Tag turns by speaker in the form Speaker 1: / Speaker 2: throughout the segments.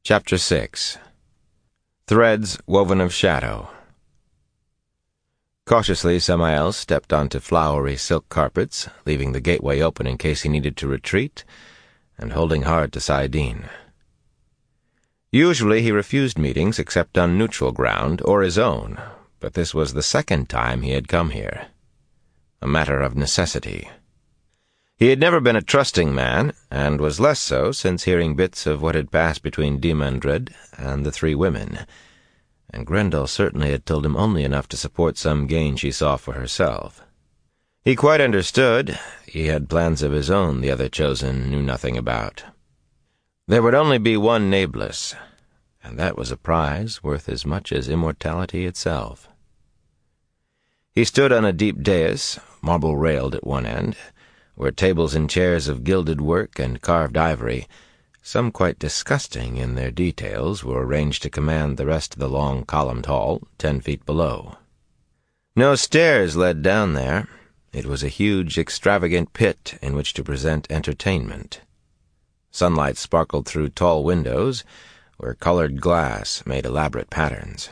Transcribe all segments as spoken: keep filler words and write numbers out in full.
Speaker 1: Chapter six. Threads Woven of Shadow. Cautiously, Samael stepped onto flowery silk carpets, leaving the gateway open in case he needed to retreat, and holding hard to Saidin. Usually he refused meetings except on neutral ground or his own, but this was the second time he had come here. A matter of necessity. He had never been a trusting man, and was less so since hearing bits of what had passed between Dimandred and the three women, and Grendel certainly had told him only enough to support some gain she saw for herself. He quite understood. He had plans of his own the other chosen knew nothing about. There would only be one Nameless, and that was a prize worth as much as immortality itself. He stood on a deep dais, marble-railed at one end, where tables and chairs of gilded work and carved ivory, some quite disgusting in their details, were arranged to command the rest of the long columned hall, ten feet below. No stairs led down there. It was a huge, extravagant pit in which to present entertainment. Sunlight sparkled through tall windows, where colored glass made elaborate patterns.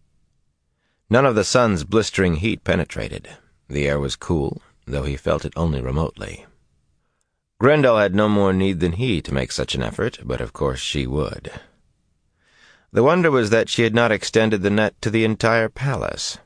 Speaker 1: None of the sun's blistering heat penetrated. The air was cool, though he felt it only remotely. Grendel had no more need than he to make such an effort, but of course she would. The wonder was that she had not extended the net to the entire palace.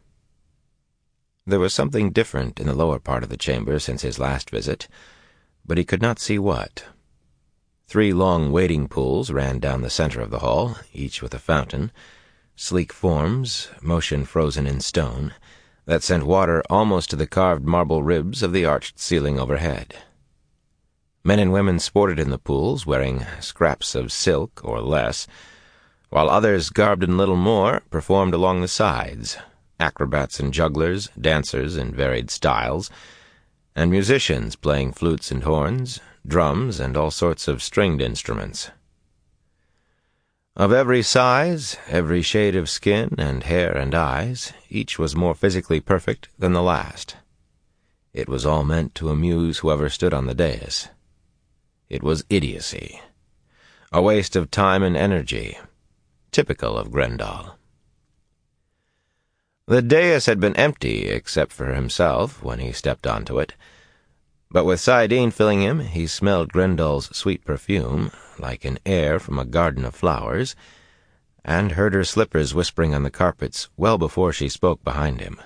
Speaker 1: There was something different in the lower part of the chamber since his last visit, but he could not see what. Three long wading pools ran down the center of the hall, each with a fountain, sleek forms, motion frozen in stone, that sent water almost to the carved marble ribs of the arched ceiling overhead. Men and women sported in the pools, wearing scraps of silk or less, while others, garbed in little more, performed along the sides, acrobats and jugglers, dancers in varied styles, and musicians playing flutes and horns, drums, and all sorts of stringed instruments. Of every size, every shade of skin and hair and eyes, each was more physically perfect than the last. It was all meant to amuse whoever stood on the dais. It was idiocy. A waste of time and energy, typical of Grendel. The dais had been empty except for himself when he stepped onto it, but with Saidin filling him, he smelled Grendel's sweet perfume, like an air from a garden of flowers, and heard her slippers whispering on the carpets well before she spoke behind him.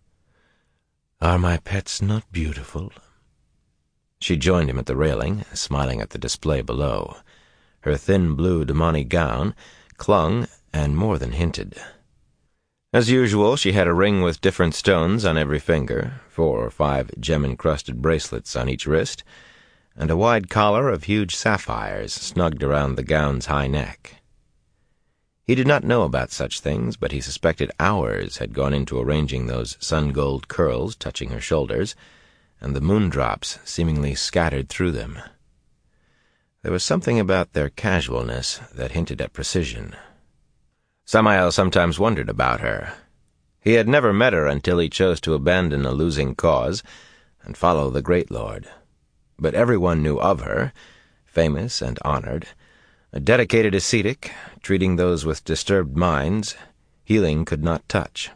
Speaker 1: "Are my pets not beautiful?" She joined him at the railing, smiling at the display below. Her thin blue damani gown clung and more than hinted. As usual, she had a ring with different stones on every finger, four or five gem-encrusted bracelets on each wrist, and a wide collar of huge sapphires snugged around the gown's high neck. He did not know about such things, but he suspected hours had gone into arranging those sun-gold curls touching her shoulders, and the moondrops seemingly scattered through them. There was something about their casualness that hinted at precision. Samael sometimes wondered about her. He had never met her until he chose to abandon a losing cause and follow the Great Lord. But everyone knew of her, famous and honored, a dedicated ascetic, treating those with disturbed minds healing could not touch.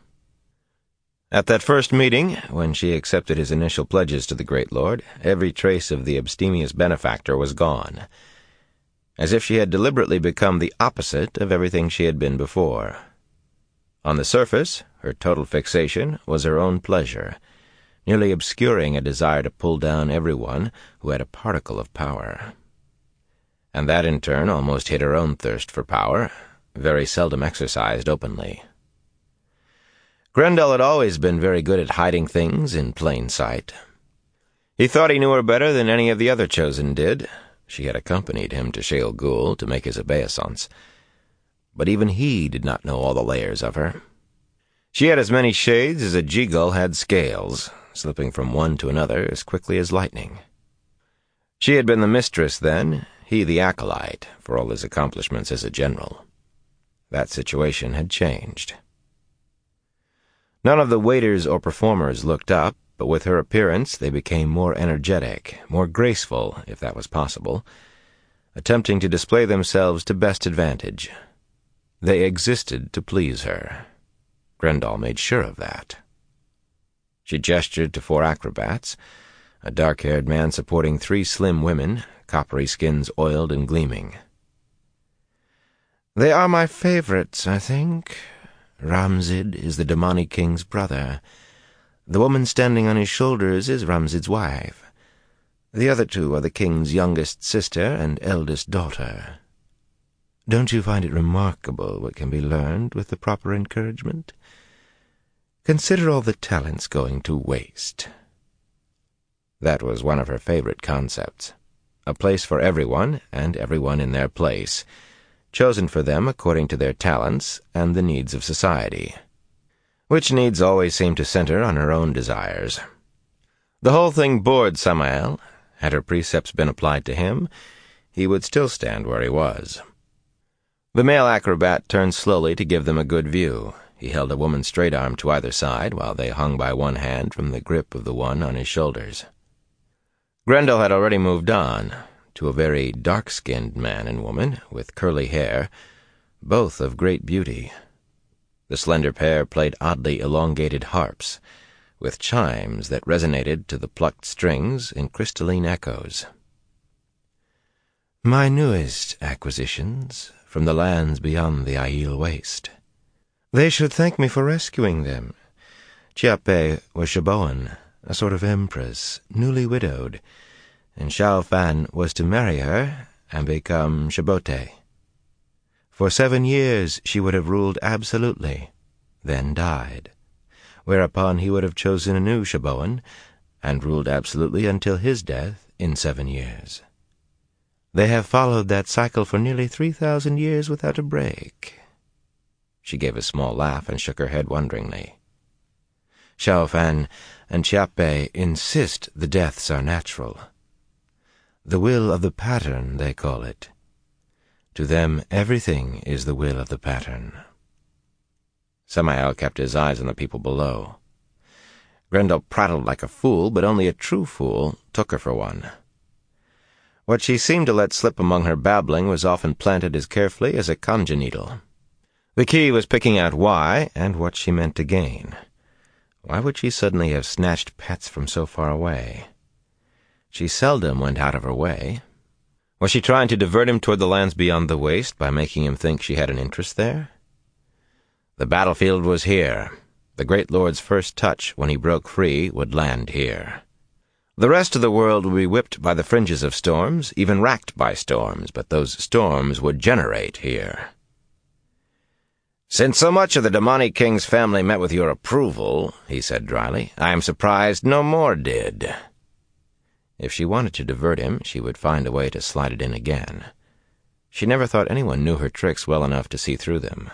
Speaker 1: At that first meeting, when she accepted his initial pledges to the Great Lord, every trace of the abstemious benefactor was gone, as if she had deliberately become the opposite of everything she had been before. On the surface, her total fixation was her own pleasure, nearly obscuring a desire to pull down everyone who had a particle of power. And that, in turn, almost hid her own thirst for power, very seldom exercised openly. Grendel had always been very good at hiding things in plain sight. He thought he knew her better than any of the other chosen did. She had accompanied him to Shale Ghul to make his obeisance. But even he did not know all the layers of her. She had as many shades as a Jeagull had scales, slipping from one to another as quickly as lightning. She had been the mistress then, he the acolyte, for all his accomplishments as a general. That situation had changed. None of the waiters or performers looked up, but with her appearance they became more energetic, more graceful, if that was possible, attempting to display themselves to best advantage. They existed to please her. Grendel made sure of that. She gestured to four acrobats, a dark-haired man supporting three slim women, coppery skins oiled and gleaming. "They are my favorites, I think. Ramzid is the Demoni King's brother. The woman standing on his shoulders is Ramzid's wife. The other two are the king's youngest sister and eldest daughter. Don't you find it remarkable what can be learned with the proper encouragement? Consider all the talents going to waste." That was one of her favorite concepts. A place for everyone, and everyone in their place, chosen for them according to their talents and the needs of society, which needs always seemed to center on her own desires. The whole thing bored Samael. Had her precepts been applied to him, he would still stand where he was. The male acrobat turned slowly to give them a good view. He held a woman's straight arm to either side, while they hung by one hand from the grip of the one on his shoulders. Grendel had already moved on, to a very dark-skinned man and woman, with curly hair, both of great beauty. The slender pair played oddly elongated harps, with chimes that resonated to the plucked strings in crystalline echoes. "My newest acquisitions from the lands beyond the Aiel Waste. They should thank me for rescuing them. Chiappe was Shaboan, a sort of empress, newly widowed, and Xiao Fan was to marry her and become Shabote. For seven years she would have ruled absolutely, then died, whereupon he would have chosen a new Shaboan and ruled absolutely until his death in seven years. They have followed that cycle for nearly three thousand years without a break." She gave a small laugh and shook her head wonderingly. "Xiao Fan and Chiappe insist the deaths are natural. The will of the pattern, they call it. To them, everything is the will of the pattern." Samael kept his eyes on the people below. Grendel prattled like a fool, but only a true fool took her for one. What she seemed to let slip among her babbling was often planted as carefully as a conja needle. The key was picking out why and what she meant to gain. Why would she suddenly have snatched pets from so far away? She seldom went out of her way. Was she trying to divert him toward the lands beyond the waste by making him think she had an interest there? The battlefield was here. The great lord's first touch when he broke free would land here. The rest of the world would be whipped by the fringes of storms, even racked by storms, but those storms would generate here. "Since so much of the Demoni King's family met with your approval," he said dryly, "I am surprised no more did." If she wanted to divert him, she would find a way to slide it in again. She never thought anyone knew her tricks well enough to see through them.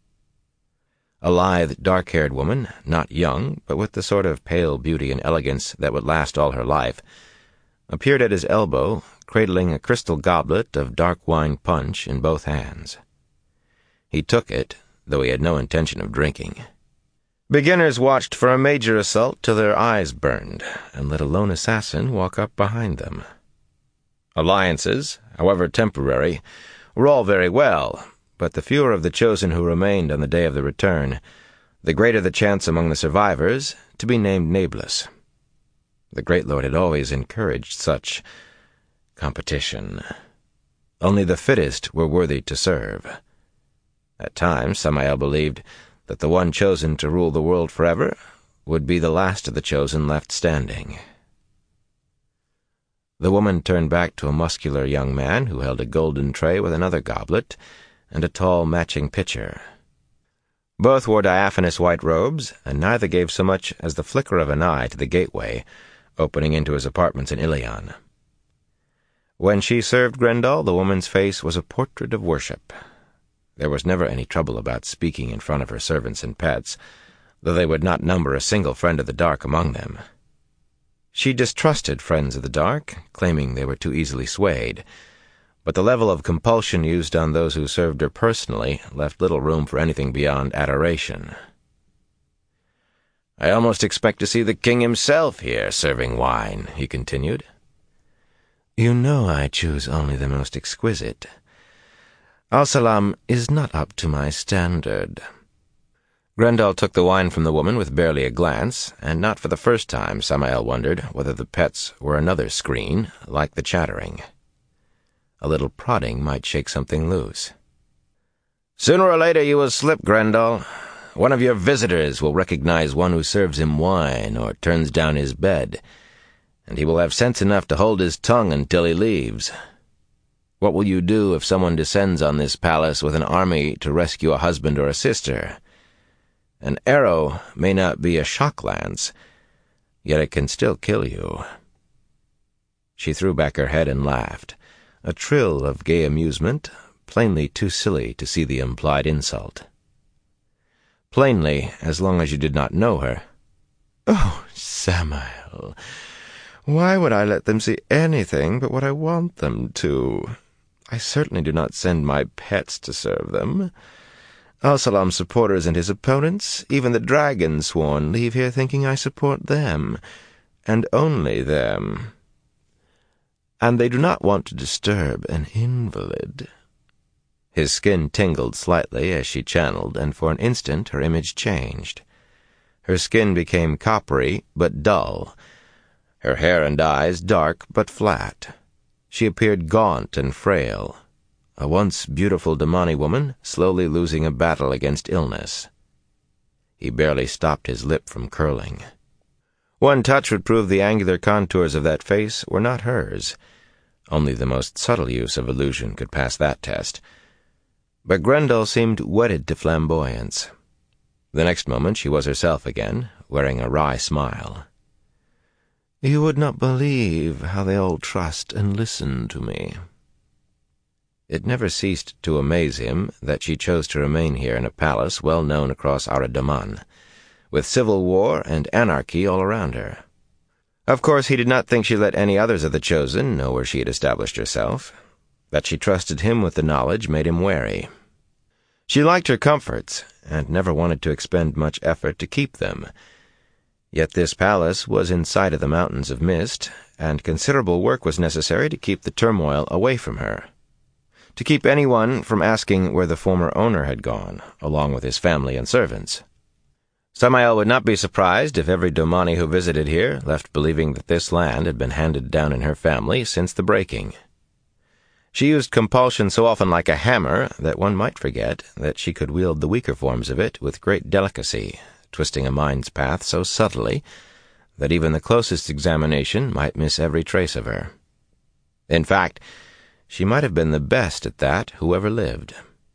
Speaker 1: A lithe, dark-haired woman, not young, but with the sort of pale beauty and elegance that would last all her life, appeared at his elbow, cradling a crystal goblet of dark wine punch in both hands. He took it, though he had no intention of drinking. Beginners watched for a major assault till their eyes burned, and let a lone assassin walk up behind them. Alliances, however temporary, were all very well, but the fewer of the chosen who remained on the day of the return, the greater the chance among the survivors to be named nameless. The great lord had always encouraged such competition. Only the fittest were worthy to serve. At times, Samael believed that the one chosen to rule the world forever would be the last of the chosen left standing. The woman turned back to a muscular young man who held a golden tray with another goblet and a tall matching pitcher. Both wore diaphanous white robes, and neither gave so much as the flicker of an eye to the gateway opening into his apartments in Ilion. When she served Grendel, the woman's face was a portrait of worship. There was never any trouble about speaking in front of her servants and pets, though they would not number a single friend of the dark among them. She distrusted friends of the dark, claiming they were too easily swayed, but the level of compulsion used on those who served her personally left little room for anything beyond adoration. "I almost expect to see the king himself here serving wine," he continued. You know I choose only the most exquisite. Al-Salam is not up to my standard." Grendel took the wine from the woman with barely a glance, and not for the first time Samael wondered whether the pets were another screen, like the chattering. A little prodding might shake something loose. "Sooner or later you will slip, Grendel. One of your visitors will recognize one who serves him wine or turns down his bed, and he will have sense enough to hold his tongue until he leaves. What will you do if someone descends on this palace with an army to rescue a husband or a sister? An arrow may not be a shock lance, yet it can still kill you." She threw back her head and laughed, a trill of gay amusement, plainly too silly to see the implied insult. Plainly, as long as you did not know her. "Oh, Samael, why would I let them see anything but what I want them to? I certainly do not send my pets to serve them. Al-Salam's supporters and his opponents, even the dragon sworn, leave here thinking I support them, and only them. And they do not want to disturb an invalid." His skin tingled slightly as she channeled, and for an instant her image changed. Her skin became coppery but dull, her hair and eyes dark but flat. She appeared gaunt and frail, a once beautiful Damani woman slowly losing a battle against illness. He barely stopped his lip from curling. One touch would prove the angular contours of that face were not hers. Only the most subtle use of illusion could pass that test. But Grendel seemed wedded to flamboyance. The next moment she was herself again, wearing a wry smile. "You would not believe how they all trust and listen to me." It never ceased to amaze him that she chose to remain here in a palace well known across Ar-Daman, with civil war and anarchy all around her. Of course, he did not think she let any others of the Chosen know where she had established herself. That she trusted him with the knowledge made him wary. She liked her comforts, and never wanted to expend much effort to keep them. Yet this palace was in sight of the mountains of mist, and considerable work was necessary to keep the turmoil away from her. To keep anyone from asking where the former owner had gone, along with his family and servants. Samael would not be surprised if every Domani who visited here left believing that this land had been handed down in her family since the breaking. She used compulsion so often like a hammer that one might forget that she could wield the weaker forms of it with great delicacy, twisting a mind's path so subtly that even the closest examination might miss every trace of her. In fact, she might have been the best at that who ever lived.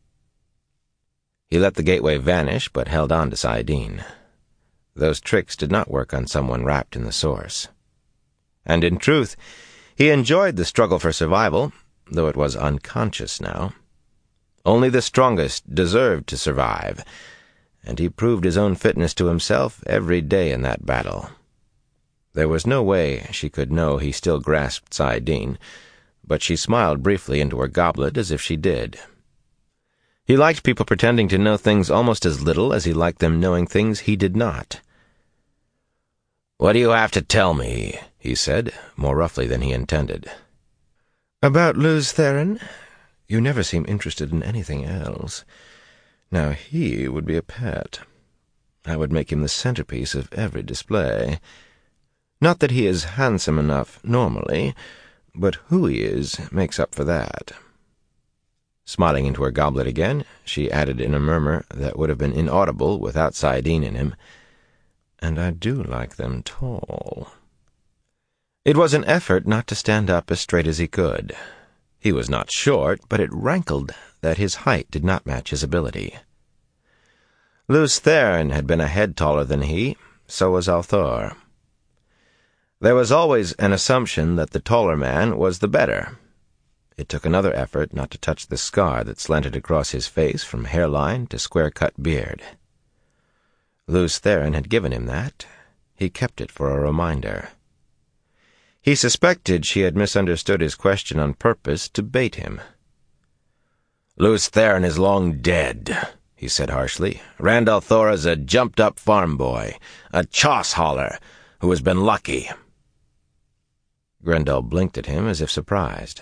Speaker 1: He let the gateway vanish, but held on to Saidin. Those tricks did not work on someone wrapped in the source. And in truth, he enjoyed the struggle for survival, though it was unconscious now. Only the strongest deserved to survive, and he proved his own fitness to himself every day in that battle. There was no way she could know he still grasped Saidin, but she smiled briefly into her goblet as if she did. He liked people pretending to know things almost as little as he liked them knowing things he did not. "What do you have to tell me?" he said, more roughly than he intended. "About Lews Therin? You never seem interested in anything else. Now he would be a pet. I would make him the centerpiece of every display. Not that he is handsome enough normally, but who he is makes up for that." Smiling into her goblet again, she added in a murmur that would have been inaudible without Saidin in him, "And I do like them tall." It was an effort not to stand up as straight as he could. He was not short, but it rankled that his height did not match his ability. Lews Therin had been a head taller than he, so was al'Thor. There was always an assumption that the taller man was the better. It took another effort not to touch the scar that slanted across his face from hairline to square-cut beard. Lews Therin had given him that. He kept it for a reminder. He suspected she had misunderstood his question on purpose to bait him. "Lews Therin is long dead," he said harshly. "Rand al'Thor is a jumped-up farm boy, a choss hauler, who has been lucky." Grendel blinked at him as if surprised.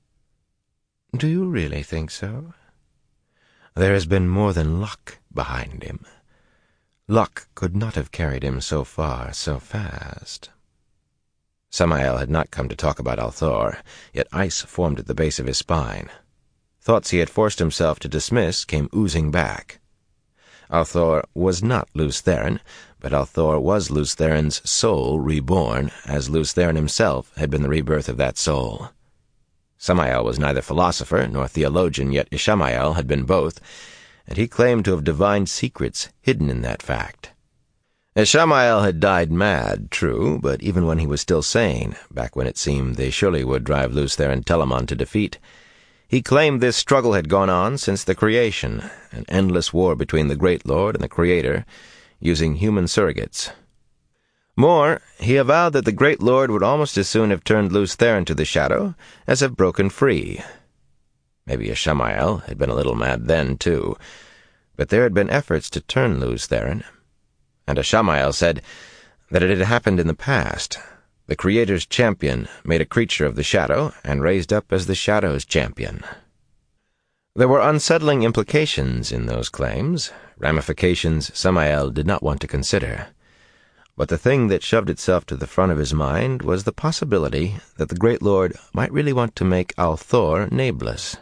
Speaker 1: "Do you really think so? There has been more than luck behind him. Luck could not have carried him so far so fast." Samael had not come to talk about Althor, yet ice formed at the base of his spine. Thoughts he had forced himself to dismiss came oozing back. Althor was not Lews Therin, but Althor was Lews Therin's soul reborn, as Lews Therin himself had been the rebirth of that soul. Samael was neither philosopher nor theologian, yet Ishamael had been both, and he claimed to have divined secrets hidden in that fact. Ishamael had died mad, true, but even when he was still sane, back when it seemed they surely would drive Lews Therin Telamon to defeat, he claimed this struggle had gone on since the creation, an endless war between the Great Lord and the Creator, using human surrogates. More, he avowed that the Great Lord would almost as soon have turned Lews Therin to the shadow as have broken free. Maybe Ishamael had been a little mad then, too, but there had been efforts to turn Lews Therin, and Ishamael said that it had happened in the past. The Creator's champion made a creature of the shadow and raised up as the shadow's champion. There were unsettling implications in those claims, ramifications Samael did not want to consider. But the thing that shoved itself to the front of his mind was the possibility that the Great Lord might really want to make Althor nameless.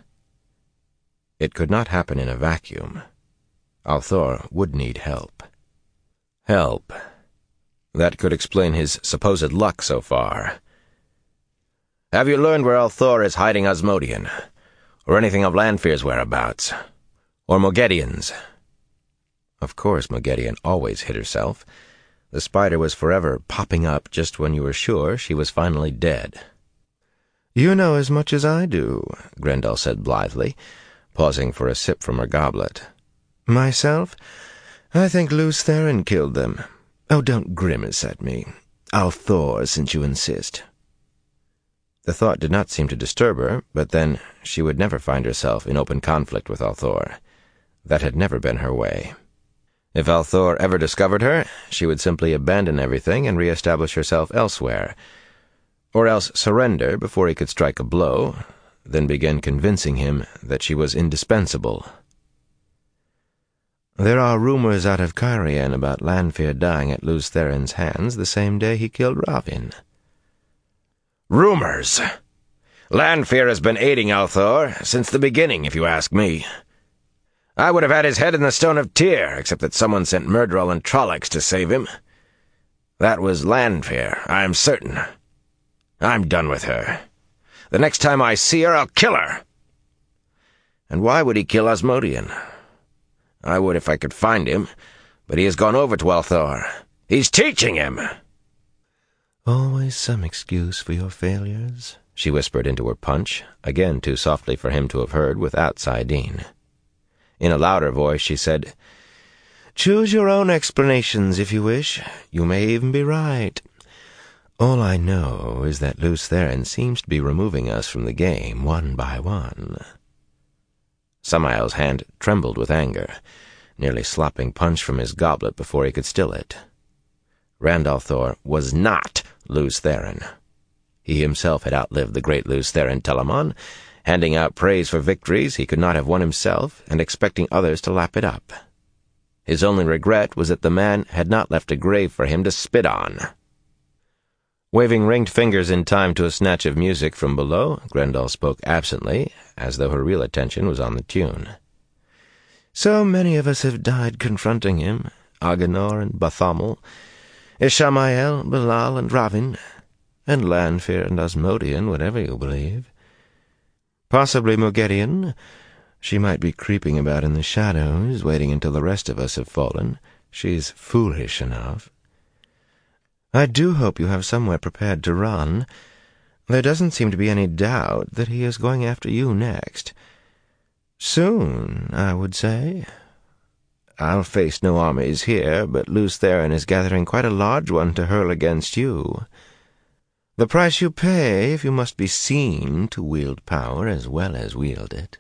Speaker 1: It could not happen in a vacuum. Althor would need help. Help. That could explain his supposed luck so far. "Have you learned where Althor is hiding Asmodean? Or anything of Lanfear's whereabouts? Or Moghedien's?" Of course Moghedien always hid herself. The spider was forever popping up just when you were sure she was finally dead. "You know as much as I do," Grendel said blithely, pausing for a sip from her goblet. "Myself, I think Lews Therin killed them. Oh, don't grimace at me. Althor, since you insist." The thought did not seem to disturb her, but then she would never find herself in open conflict with Althor. That had never been her way. If Althor ever discovered her, she would simply abandon everything and re-establish herself elsewhere, or else surrender before he could strike a blow, then begin convincing him that she was indispensable. "There are rumors out of Cairhien about Lanfear dying at Lews Therin's hands the same day he killed Ravin."
Speaker 2: "Rumors! Lanfear has been aiding Althor since the beginning, if you ask me. I would have had his head in the Stone of Tyr, except that someone sent Myrddraal and Trollocs to save him. That was Lanfear, I am certain. I'm done with her. The next time I see her, I'll kill her." "And why would he kill Asmodean?" "I would if I could find him, but he has gone over to Althor. He's teaching him."
Speaker 1: "Always some excuse for your failures," she whispered into her punch, again too softly for him to have heard without Saidin. In a louder voice she said, "Choose your own explanations if you wish. You may even be right. All I know is that Lews Therin seems to be removing us from the game one by one." Samael's hand trembled with anger, nearly slopping punch from his goblet before he could still it. Rand al'Thor was not Lews Therin. He himself had outlived the great Lews Therin Telamon, handing out praise for victories he could not have won himself and expecting others to lap it up. His only regret was that the man had not left a grave for him to spit on. Waving ringed fingers in time to a snatch of music from below, Grendel spoke absently, as though her real attention was on the tune. "So many of us have died confronting him, Agenor and Bartholomew, Ishamael, Belal, and Ravin, and Lanfear and Asmodean, whatever you believe. Possibly Moghedien. She might be creeping about in the shadows, waiting until the rest of us have fallen. She's foolish enough. I do hope you have somewhere prepared to run. There doesn't seem to be any doubt that he is going after you next. Soon, I would say. I'll face no armies here, but Lews Therin is gathering quite a large one to hurl against you. The price you pay if you must be seen to wield power as well as wield it."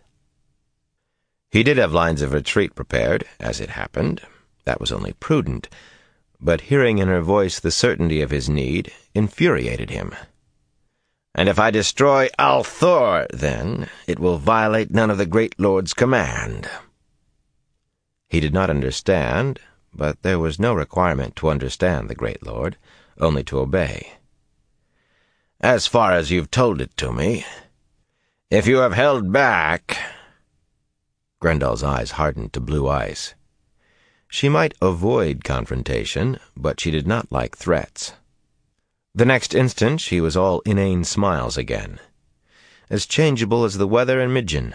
Speaker 1: He did have lines of retreat prepared, as it happened. That was only prudent. But hearing in her voice the certainty of his need infuriated him.
Speaker 2: And if I destroy Althor, then, it will violate none of the Great Lord's command.
Speaker 1: He did not understand, but there was no requirement to understand the Great Lord, only to obey.
Speaker 2: As far as you've told it to me, if you have held back—
Speaker 1: Grendel's eyes hardened to blue ice. She might avoid confrontation, but she did not like threats. The next instant she was all inane smiles again, as changeable as the weather in Midgin.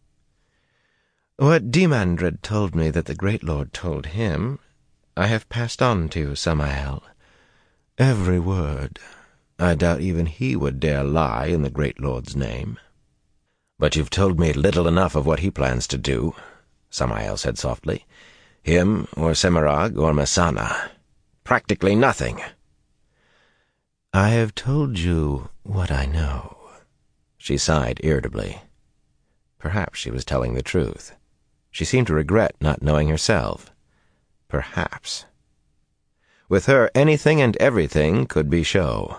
Speaker 1: What Demandred told me that the Great Lord told him, I have passed on to Samael. Every word. I doubt even he would dare lie in the Great Lord's name.
Speaker 2: But you've told me little enough of what he plans to do, Samael said softly. Him, or Semirhage, or Mesaana. Practically nothing.
Speaker 1: I have told you what I know. She sighed irritably. Perhaps she was telling the truth. She seemed to regret not knowing herself. Perhaps. With her, anything and everything could be show.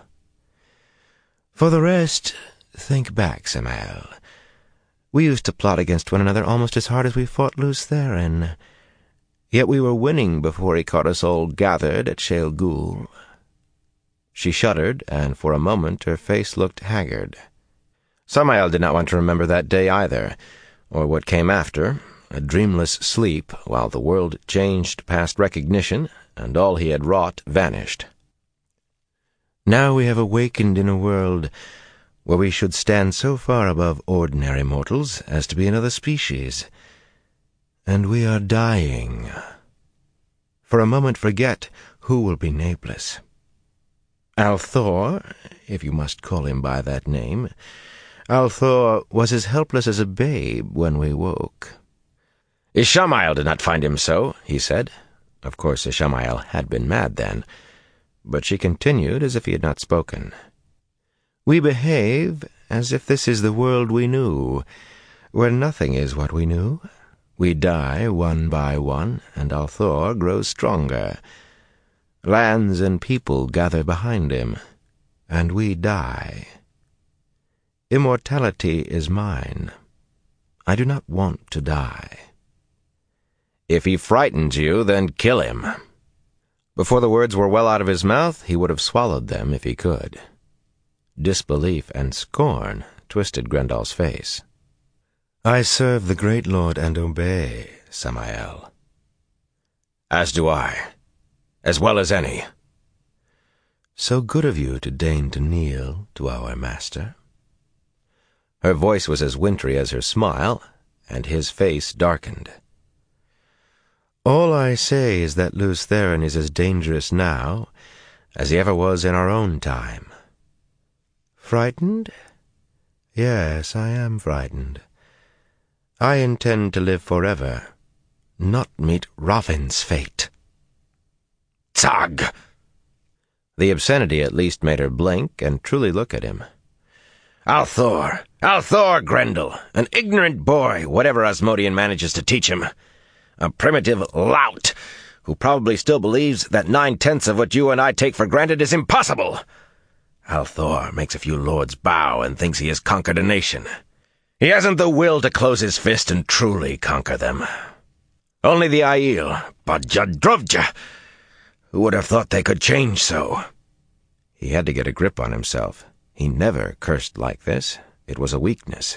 Speaker 1: For the rest, think back, Samael. We used to plot against one another almost as hard as we fought Lews Therin. Yet we were winning before he caught us all gathered at Shale Ghul. She shuddered, and for a moment her face looked haggard. Samael did not want to remember that day either, or what came after, a dreamless sleep while the world changed past recognition, and all he had wrought vanished. Now we have awakened in a world where we should stand so far above ordinary mortals as to be another species. And we are dying. For a moment forget who will be nameless. Althor, if you must call him by that name, Althor was as helpless as a babe when we woke.
Speaker 2: Ishamael did not find him so, he said.
Speaker 1: Of course Ishamael had been mad then, but she continued as if he had not spoken. We behave as if this is the world we knew, where nothing is what we knew. We die one by one, and Althor grows stronger. Lands and people gather behind him, and we die. Immortality is mine. I do not want to die.
Speaker 2: If he frightens you, then kill him.
Speaker 1: Before the words were well out of his mouth, he would have swallowed them if he could. Disbelief and scorn twisted Grendel's face. I serve the Great Lord and obey, Samael.
Speaker 2: As do I. As well as any.
Speaker 1: So good of you to deign to kneel to our master. Her voice was as wintry as her smile, and his face darkened. All I say is that Lews Therin is as dangerous now as he ever was in our own time. Frightened? Yes, I am frightened. I intend to live forever, not meet Rovin's fate.
Speaker 2: Zag!
Speaker 1: The obscenity at least made her blink and truly look at him.
Speaker 2: Althor! Althor, Grendel! An ignorant boy, whatever Asmodean manages to teach him. A primitive lout, who probably still believes that nine-tenths of what you and I take for granted is impossible. Althor makes a few lords bow and thinks he has conquered a nation. He hasn't the will to close his fist and truly conquer them. Only the Aiel, Bajadrovja. Who would have thought they could change so?
Speaker 1: He had to get a grip on himself. He never cursed like this. It was a weakness.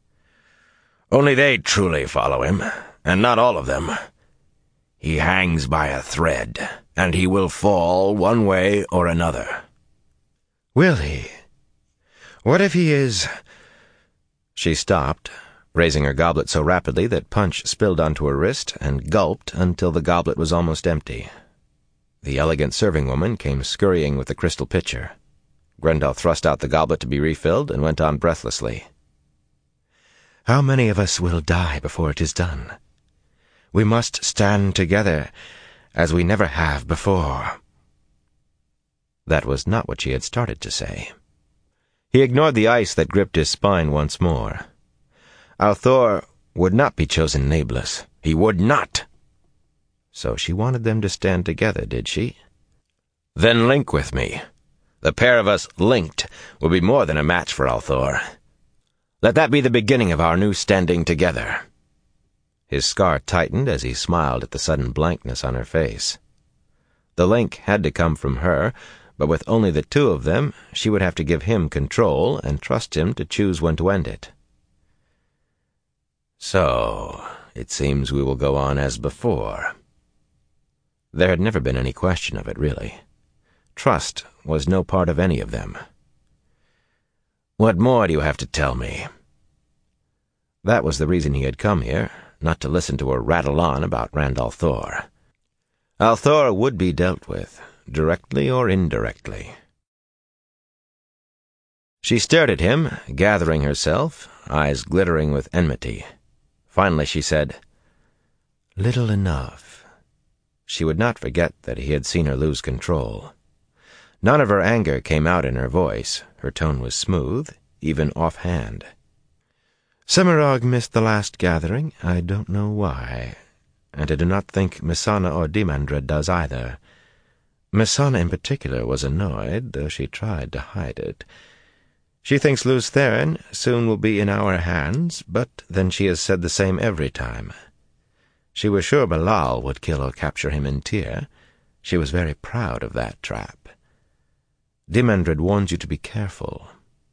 Speaker 2: Only they truly follow him, and not all of them. He hangs by a thread, and he will fall one way or another.
Speaker 1: Will he? What if he is— She stopped, raising her goblet so rapidly that punch spilled onto her wrist, and gulped until the goblet was almost empty. The elegant serving woman came scurrying with the crystal pitcher. Grendel thrust out the goblet to be refilled and went on breathlessly. How many of us will die before it is done? We must stand together, as we never have before. That was not what she had started to say. He ignored the ice that gripped his spine once more. Althor would not be chosen nameless.
Speaker 2: He would not.
Speaker 1: So she wanted them to stand together, did she?
Speaker 2: Then link with me. The pair of us linked will be more than a match for Althor. Let that be the beginning of our new standing together."
Speaker 1: His scar tightened as he smiled at the sudden blankness on her face. The link had to come from her, but with only the two of them, she would have to give him control and trust him to choose when to end it.
Speaker 2: "So, it seems we will go on as before."
Speaker 1: There had never been any question of it, really. Trust was no part of any of them.
Speaker 2: "What more do you have to tell me?"
Speaker 1: That was the reason he had come here, not to listen to her rattle on about Rand al'Thor. Al'Thor would be dealt with, directly or indirectly. She stared at him, gathering herself, eyes glittering with enmity. Finally she said, "Little enough." She would not forget that he had seen her lose control. None of her anger came out in her voice. Her tone was smooth, even offhand. "Semirhage missed the last gathering. I don't know why. And I do not think Mesaana or Dimandred does either. Mesaana in particular was annoyed, though she tried to hide it. She thinks Lews Therin soon will be in our hands, but then she has said the same every time. She was sure Be'lal would kill or capture him in Tyr. She was very proud of that trap. Dimandred warns you to be careful."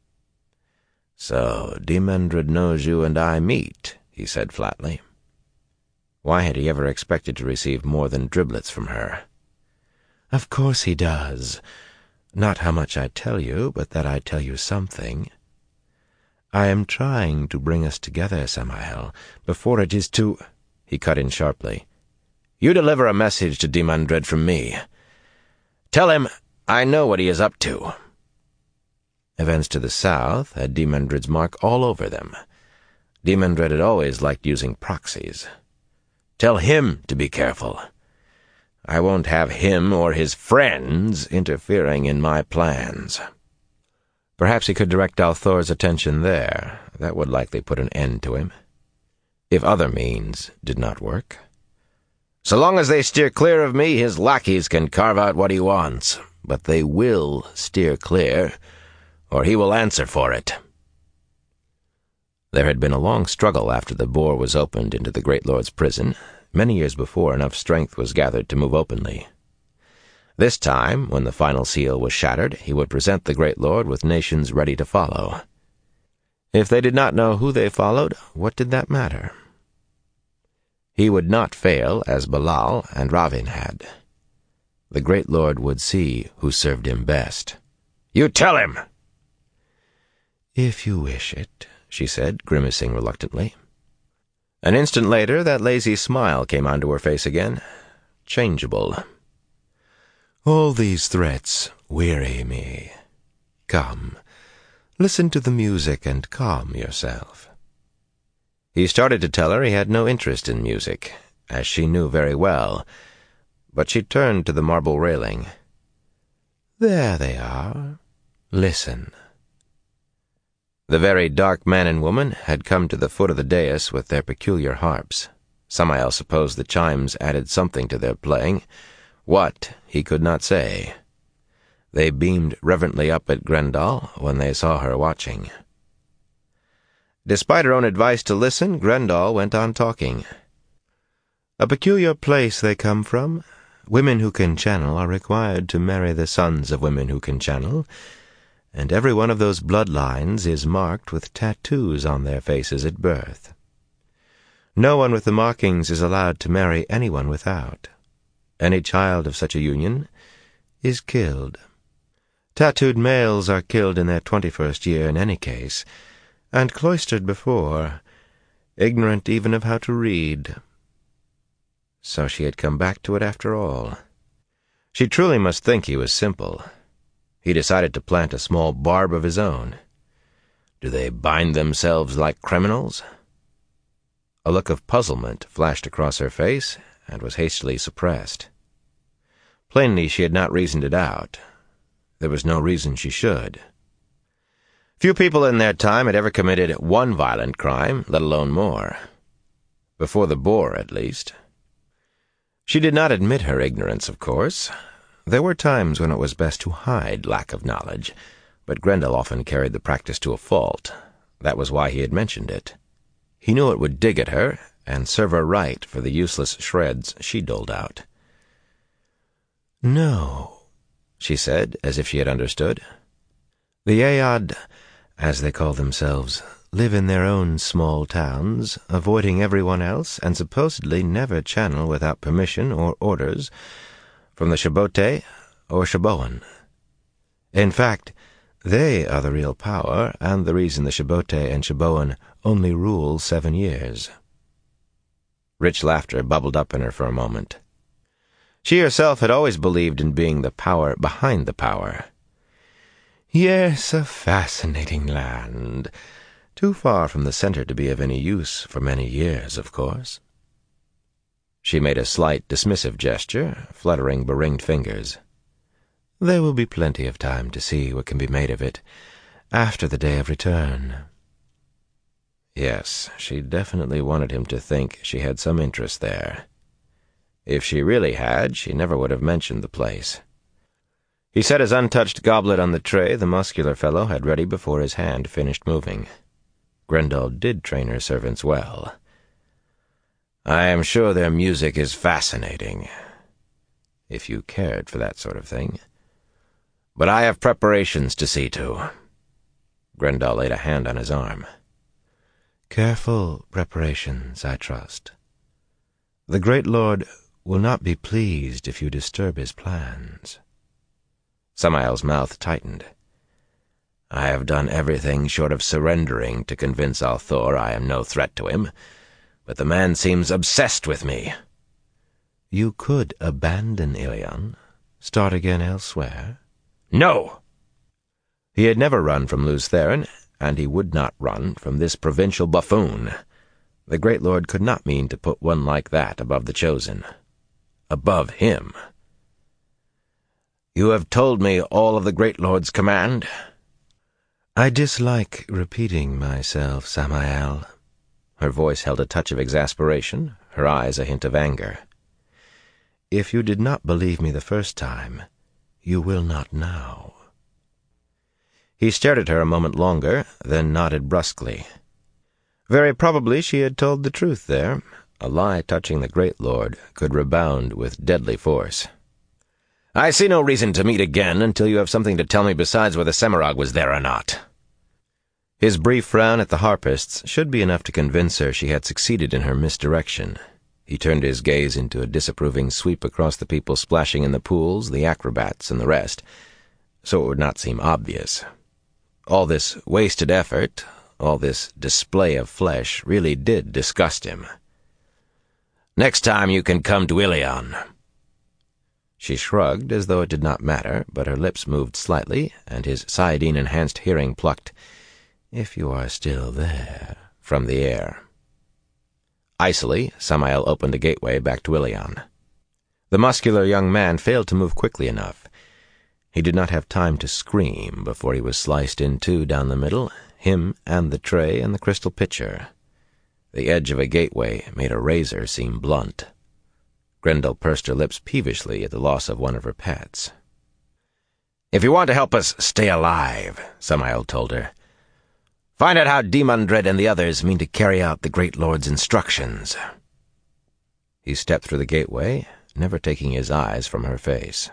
Speaker 2: "So Dimandred knows you and I meet," he said flatly.
Speaker 1: Why had he ever expected to receive more than driblets from her? "Of course he does. Not how much I tell you, but that I tell you something. I am trying to bring us together, Samael, before it is too—" He cut in sharply.
Speaker 2: "You deliver a message to Dimandred from me. Tell him I know what he is up to."
Speaker 1: Events to the south had Dimandred's mark all over them. Dimandred had always liked using proxies.
Speaker 2: "Tell him to be careful. I won't have him or his friends interfering in my plans."
Speaker 1: Perhaps he could direct al'Thor's attention there. That would likely put an end to him. If other means did not work.
Speaker 2: "So long as they steer clear of me, his lackeys can carve out what he wants. But they will steer clear, or he will answer for it."
Speaker 1: There had been a long struggle after the bore was opened into the Great Lord's prison. Many years before, enough strength was gathered to move openly. This time, when the final seal was shattered, he would present the Great Lord with nations ready to follow. If they did not know who they followed, what did that matter? He would not fail as Be'lal and Ravin had. The Great Lord would see who served him best.
Speaker 2: "You tell him!"
Speaker 1: "If you wish it," she said, grimacing reluctantly. An instant later, that lazy smile came onto her face again, changeable. "All these threats weary me. Come, listen to the music and calm yourself." He started to tell her he had no interest in music, as she knew very well, but she turned to the marble railing. "There they are. Listen." The very dark man and woman had come to the foot of the dais with their peculiar harps. Samael supposed the chimes added something to their playing. What, he could not say. They beamed reverently up at Grendel when they saw her watching. Despite her own advice to listen, Grendel went on talking. "A peculiar place they come from. Women who can channel are required to marry the sons of women who can channel, and every one of those bloodlines is marked with tattoos on their faces at birth. No one with the markings is allowed to marry anyone without. Any child of such a union is killed. Tattooed males are killed in their twenty-first year in any case, and cloistered before, ignorant even of how to read." So she had come back to it after all. She truly must think he was simple. He decided to plant a small barb of his own.
Speaker 2: "Do they bind themselves like criminals?"
Speaker 1: A look of puzzlement flashed across her face and was hastily suppressed. Plainly she had not reasoned it out. There was no reason she should. Few people in their time had ever committed one violent crime, let alone more. Before the bore, at least. She did not admit her ignorance, of course. There were times when it was best to hide lack of knowledge, but Grendel often carried the practice to a fault. That was why he had mentioned it. He knew it would dig at her and serve her right for the useless shreds she doled out. "No," she said, as if she had understood. "The Aod, as they call themselves, live in their own small towns, avoiding everyone else, and supposedly never channel without permission or orders from the Shabote or Shaboan. In fact, they are the real power, and the reason the Shabote and Shaboan only rule seven years." Rich laughter bubbled up in her for a moment. She herself had always believed in being the power behind the power. "Yes, a fascinating land. Too far from the center to be of any use for many years, of course." She made a slight dismissive gesture, fluttering beringed fingers. "There will be plenty of time to see what can be made of it after the day of return." Yes, she definitely wanted him to think she had some interest there. If she really had, she never would have mentioned the place. He set his untouched goblet on the tray the muscular fellow had ready before his hand finished moving. Grendel did train her servants well. "I am sure their music is fascinating, if you cared for that sort of thing. But I have preparations to see to." Grendel laid a hand on his arm. "Careful preparations, I trust. The great lord will not be pleased if you disturb his plans." Samael's mouth tightened. "I have done everything short of surrendering to convince Althor I am no threat to him, but the man seems obsessed with me." "You could abandon Ilion, start again elsewhere." "No!" He had never run from Lews Therin, and he would not run from this provincial buffoon. The great lord could not mean to put one like that above the chosen. Above him. "You have told me all of the great lord's command?" "I dislike repeating myself, Samael." Her voice held a touch of exasperation, her eyes a hint of anger. "If you did not believe me the first time, you will not now." He stared at her a moment longer, then nodded brusquely. Very probably she had told the truth there. A lie touching the great lord could rebound with deadly force. "I see no reason to meet again until you have something to tell me besides whether Semirhage was there or not." His brief frown at the harpists should be enough to convince her she had succeeded in her misdirection. He turned his gaze into a disapproving sweep across the people splashing in the pools, the acrobats, and the rest, so it would not seem obvious. All this wasted effort, all this display of flesh, really did disgust him. "Next time you can come to Ilion." She shrugged as though it did not matter, but her lips moved slightly, and his Sayadine-enhanced hearing plucked, "If you are still there," from the air. Icily, Samael opened the gateway back to Ilion. The muscular young man failed to move quickly enough. He did not have time to scream before he was sliced in two down the middle, him and the tray and the crystal pitcher. The edge of a gateway made a razor seem blunt. Grendel pursed her lips peevishly at the loss of one of her pets. "If you want to help us stay alive," Samael told her, "find out how Demandred and the others mean to carry out the great lord's instructions." He stepped through the gateway, never taking his eyes from her face.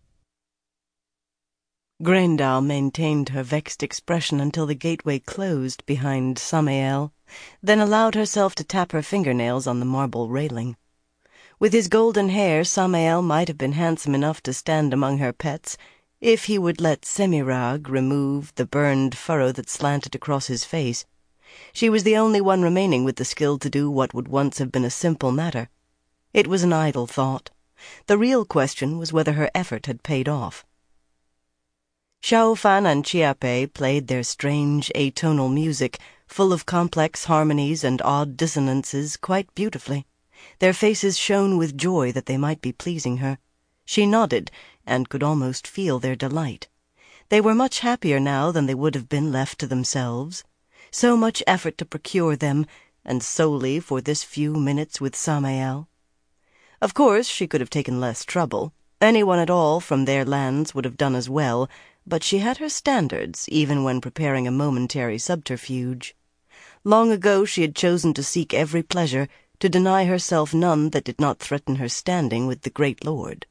Speaker 3: Grendel maintained her vexed expression until the gateway closed behind Samael, then allowed herself to tap her fingernails on the marble railing. With his golden hair, Samael might have been handsome enough to stand among her pets, if he would let Semirhage remove the burned furrow that slanted across his face. She was the only one remaining with the skill to do what would once have been a simple matter. It was an idle thought. The real question was whether her effort had paid off. Xiaofan and Chiape played their strange atonal music, full of complex harmonies and odd dissonances, quite beautifully. Their faces shone with joy that they might be pleasing her. She nodded, and could almost feel their delight. They were much happier now than they would have been left to themselves. So much effort to procure them, and solely for this few minutes with Samael. Of course, she could have taken less trouble. Anyone at all from their lands would have done as well, but she had her standards, even when preparing a momentary subterfuge. Long ago she had chosen to seek every pleasure, to deny herself none that did not threaten her standing with the great lord.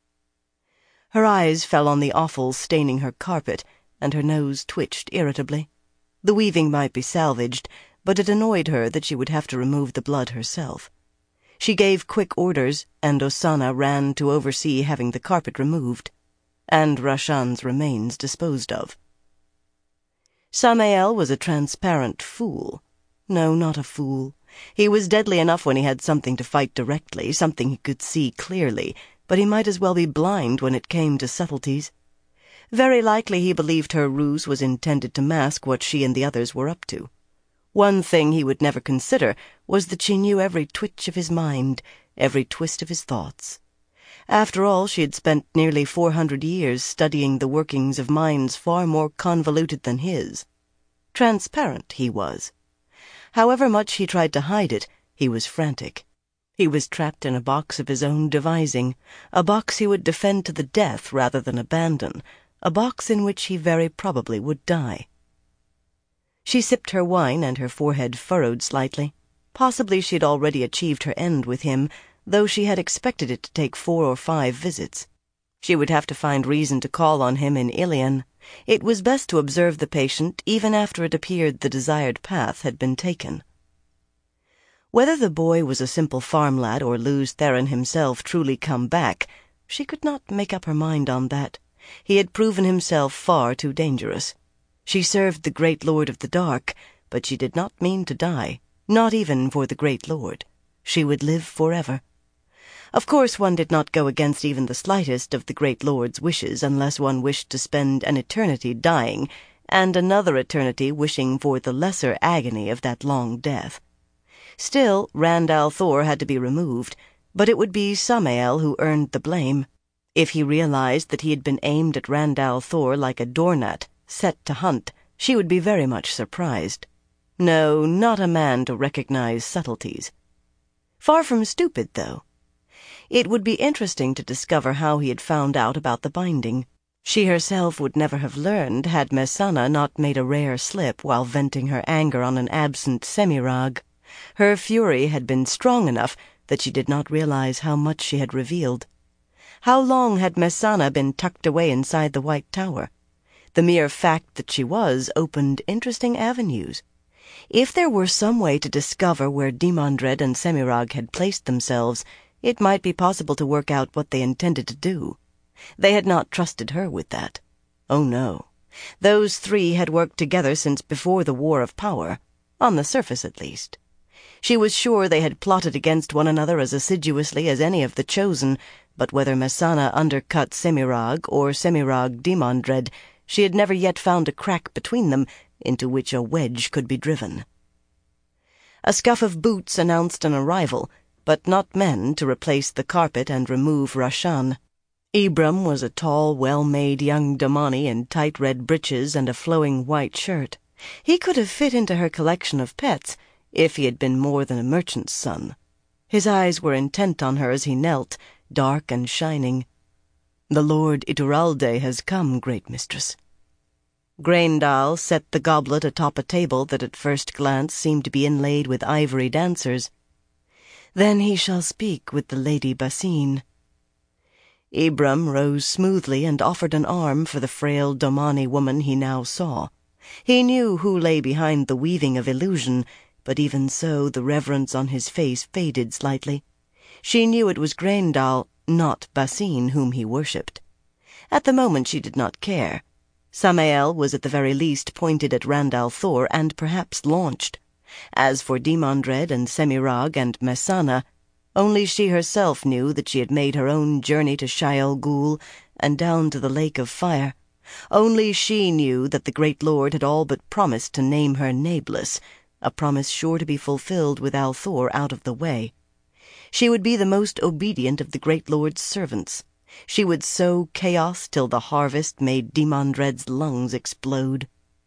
Speaker 3: Her eyes fell on the offal staining her carpet, and her nose twitched irritably. The weaving might be salvaged, but it annoyed her that she would have to remove the blood herself. She gave quick orders, and Osana ran to oversee having the carpet removed, and Rashan's remains disposed of. Samael was a transparent fool. No, not a fool. He was deadly enough when he had something to fight directly, something he could see clearly, but he might as well be blind when it came to subtleties. Very likely he believed her ruse was intended to mask what she and the others were up to. One thing he would never consider was that she knew every twitch of his mind, every twist of his thoughts. After all, she had spent nearly four hundred years studying the workings of minds far more convoluted than his. Transparent he was. However much he tried to hide it, he was frantic. He was trapped in a box of his own devising, a box he would defend to the death rather than abandon, a box in which he very probably would die. She sipped her wine, and her forehead furrowed slightly. Possibly she had already achieved her end with him, though she had expected it to take four or five visits. She would have to find reason to call on him in Ilion. It was best to observe the patient even after it appeared the desired path had been taken. Whether the boy was a simple farm lad or Lews Therin himself truly come back, she could not make up her mind on that. He had proven himself far too dangerous. She served the great lord of the dark, but she did not mean to die, not even for the great lord. She would live forever. Of course one did not go against even the slightest of the great lord's wishes unless one wished to spend an eternity dying, and another eternity wishing for the lesser agony of that long death. Still, Rand al'Thor had to be removed, but it would be Samael who earned the blame. If he realized that he had been aimed at Rand al'Thor like a doorgnat, set to hunt, she would be very much surprised. No, not a man to recognize subtleties. Far from stupid, though. It would be interesting to discover how he had found out about the binding. She herself would never have learned had Mesana not made a rare slip while venting her anger on an absent Semirag. Her fury had been strong enough that she did not realize how much she had revealed. How long had Mesana been tucked away inside the White Tower? The mere fact that she was opened interesting avenues. If there were some way to discover where Demandred and Semirag had placed themselves, it might be possible to work out what they intended to do. They had not trusted her with that. Oh, no. Those three had worked together since before the War of Power, on the surface at least. She was sure they had plotted against one another as assiduously as any of the Chosen, but whether Mesana undercut Semirag or Semirag Demandred, she had never yet found a crack between them into which a wedge could be driven. A scuff of boots announced an arrival, but not men to replace the carpet and remove Rashan. Ibram was a tall, well-made young Damani in tight red breeches and a flowing white shirt. He could have fit into her collection of pets if he had been more than a merchant's son. His eyes were intent on her as he knelt, dark and shining. "The Lord Ituralde has come, great mistress." Graendal set the goblet atop a table that at first glance seemed to be inlaid with ivory dancers. "Then he shall speak with the Lady Basine." Ibram rose smoothly and offered an arm for the frail Domani woman he now saw. He knew who lay behind the weaving of illusion, but even so the reverence on his face faded slightly. She knew it was Graendal, not Basine, whom he worshipped. At the moment she did not care. Samael was at the very least pointed at Rand al'Thor and perhaps launched. As for Demandred and Semirag and Mesana, only she herself knew that she had made her own journey to Shaiol Ghul and down to the Lake of Fire. Only she knew that the great lord had all but promised to name her Nameless, a promise sure to be fulfilled with al'Thor out of the way. She would be the most obedient of the great lord's servants. She would sow chaos till the harvest made Demandred's lungs explode.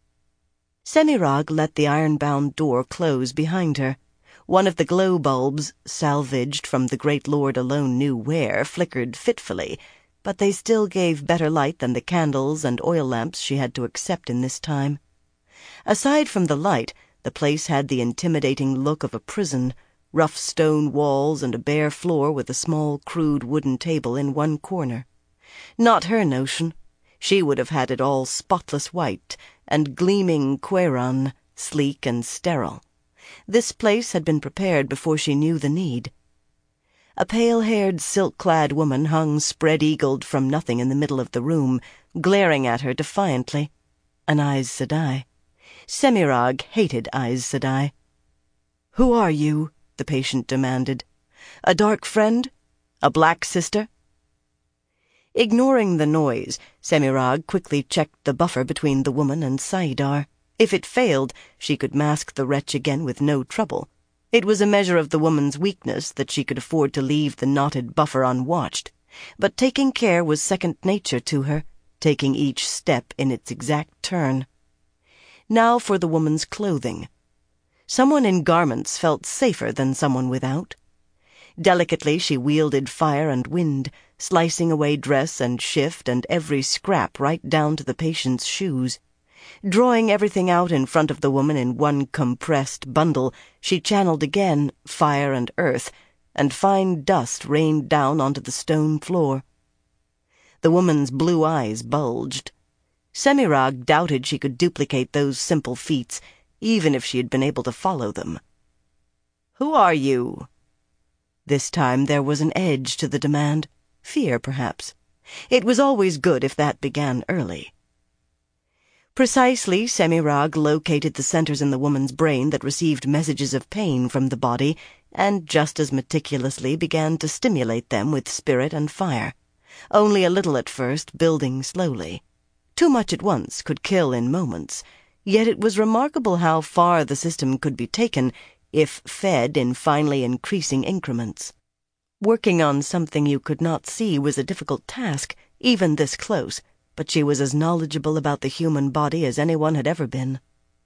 Speaker 3: Semirag let the iron-bound door close behind her. One of the glow bulbs, salvaged from the great lord alone knew where, flickered fitfully, but they still gave better light than the candles and oil lamps she had to accept in this time. Aside from the light, the place had the intimidating look of a prison, rough stone walls and a bare floor with a small, crude wooden table in one corner. Not her notion. She would have had it all spotless white and gleaming Queyron, sleek and sterile. This place had been prepared before she knew the need. A pale-haired, silk-clad woman hung spread-eagled from nothing in the middle of the room, glaring at her defiantly. An Aes Sedai. Semirhage hated Aes Sedai. "Who are you?" the patient demanded. "A dark friend? A black sister?" Ignoring the noise, Semirhage quickly checked the buffer between the woman and Saidar. If it failed, she could mask the wretch again with no trouble. It was a measure of the woman's weakness that she could afford to leave the knotted buffer unwatched, but taking care was second nature to her, taking each step in its exact turn. Now for the woman's clothing. Someone in garments felt safer than someone without. Delicately she wielded fire and wind, slicing away dress and shift and every scrap right down to the patient's shoes. Drawing everything out in front of the woman in one compressed bundle, she channeled again fire and earth, and fine dust rained down onto the stone floor. The woman's blue eyes bulged. Semirhage doubted she could duplicate those simple feats, even if she had been able to follow them. "Who are you?" This time there was an edge to the demand. Fear, perhaps. It was always good if that began early. Precisely, Semirhage located the centers in the woman's brain that received messages of pain from the body, and just as meticulously began to stimulate them with spirit and fire. Only a little at first, building slowly. Too much at once could kill in moments, yet it was remarkable how far the system could be taken if fed in finely increasing increments. Working on something you could not see was a difficult task, even this close, but she was as knowledgeable about the human body as anyone had ever been.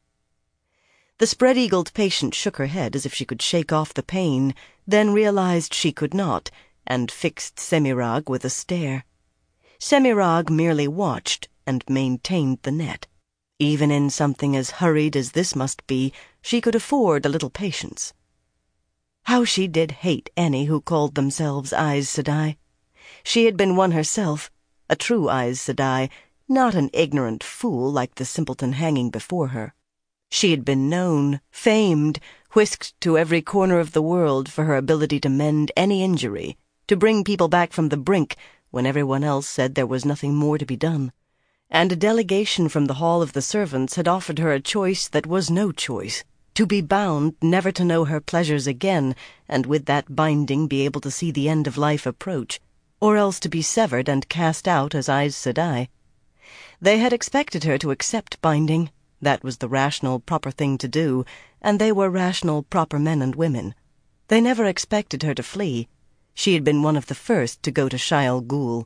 Speaker 3: The spread-eagled patient shook her head as if she could shake off the pain, then realized she could not, and fixed Semirhage with a stare. Semirhage merely watched and maintained the net. Even in something as hurried as this must be, she could afford a little patience. How she did hate any who called themselves Aes Sedai. She had been one herself, a true Aes Sedai, not an ignorant fool like the simpleton hanging before her. She had been known, famed, whisked to every corner of the world for her ability to mend any injury, to bring people back from the brink when everyone else said there was nothing more to be done. And a delegation from the Hall of the Servants had offered her a choice that was no choice, to be bound never to know her pleasures again, and with that binding be able to see the end of life approach, or else to be severed and cast out as Aes Sedai. They had expected her to accept binding. That was the rational, proper thing to do, and they were rational, proper men and women. They never expected her to flee. She had been one of the first to go to Shayol Ghul.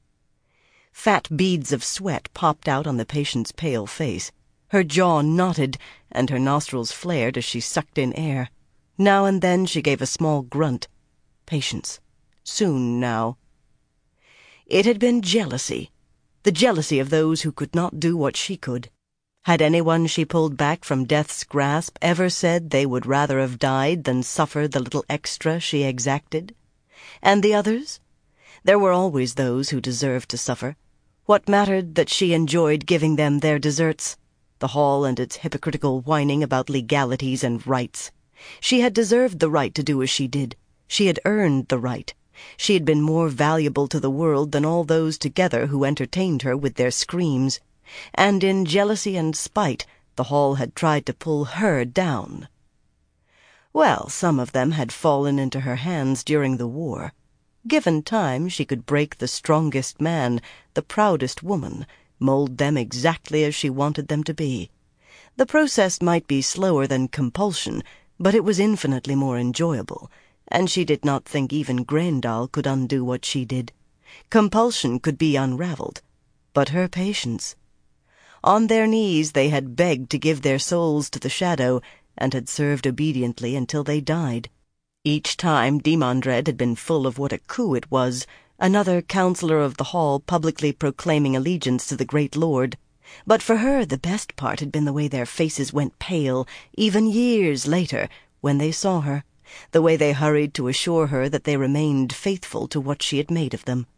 Speaker 3: Fat beads of sweat popped out on the patient's pale face. Her jaw knotted, and her nostrils flared as she sucked in air. Now and then she gave a small grunt. Patience. Soon now. It had been jealousy. The jealousy of those who could not do what she could. Had anyone she pulled back from death's grasp ever said they would rather have died than suffer the little extra she exacted? And the others? There were always those who deserved to suffer. What mattered that she enjoyed giving them their deserts? The hall and its hypocritical whining about legalities and rights. She had deserved the right to do as she did. She had earned the right. She had been more valuable to the world than all those together who entertained her with their screams. And in jealousy and spite, the hall had tried to pull her down. Well, some of them had fallen into her hands during the war. Given time, she could break the strongest man, the proudest woman, mold them exactly as she wanted them to be. The process might be slower than compulsion, but it was infinitely more enjoyable, and she did not think even Graendal could undo what she did. Compulsion could be unraveled, but her patience. On their knees they had begged to give their souls to the shadow, and had served obediently until they died. Each time Demandred had been full of what a coup it was, another counselor of the hall publicly proclaiming allegiance to the great lord. But for her the best part had been the way their faces went pale, even years later, when they saw her, the way they hurried to assure her that they remained faithful to what she had made of them.